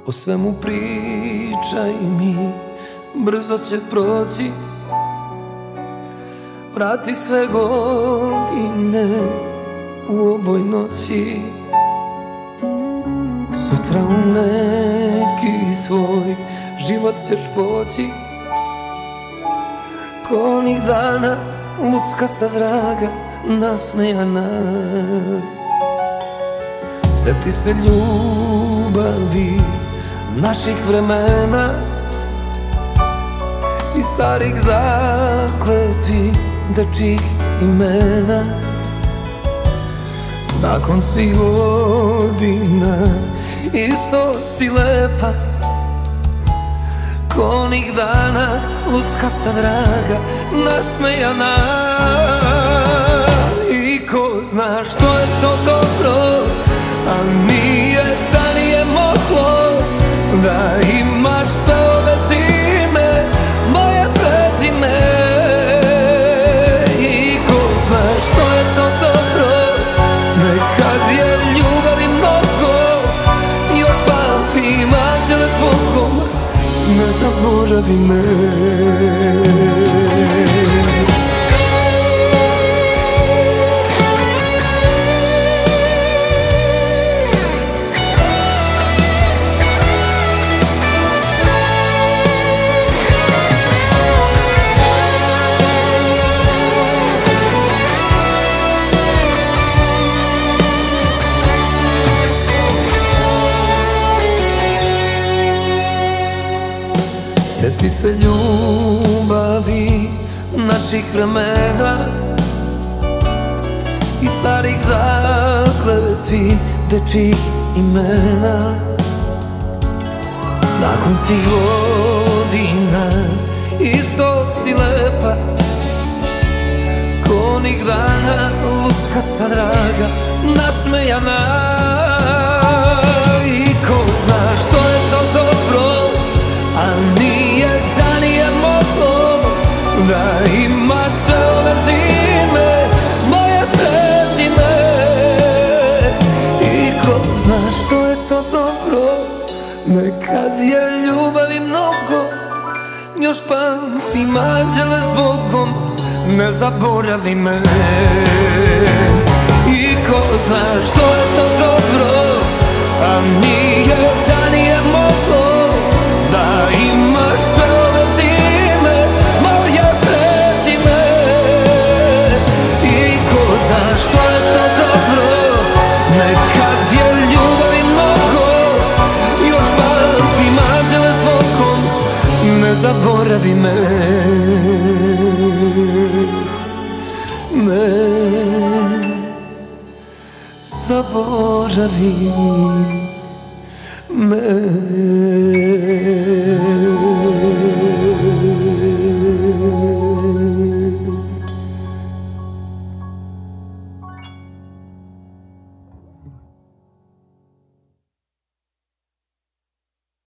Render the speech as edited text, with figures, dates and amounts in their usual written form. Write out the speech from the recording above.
O svemu pričaj mi, brzo će proći. Vrati sve godine u ovoj noći. Sutra u neki svoj život ćeš poći. Ko onih dana luckasta draga, nasmejana. Sjeti se ljubavi naših vremena i starih zakletvi dečjih imena. Nakon svih godina isto si lepa, ko onih dana luckasta draga, nasmejana. I ko zna što je to dobro, a nije da nije moglo da imaš sve ove zime moje prezime. I ko zna što je to dobro, nekad je ljubavi mnogo, još pamtim anđele s Bogom, ne zaboravi me. Sjeti se ljubavi naših vremena i starih zakletvi dečjih imena. Nakon svih godina isto si lepa, ko onih dana luckasta draga, nasmejana. I ko zna što je to dobro, a nije da nije moglo da imaš sve ove zime moje prezime. I ko zna što je to dobro, nekad je ljubavi mnogo, još pamtim anđele s Bogom, ne zaboravi me. I ko zna što je to dobro, a nije da nije moglo da imaš sve ove zime moje prezime. I ko zna što je to dobro, nekad je ljubavi mnogo, još pamtim anđele s Bogom, ne zaboravi me. Ne zaboravi me.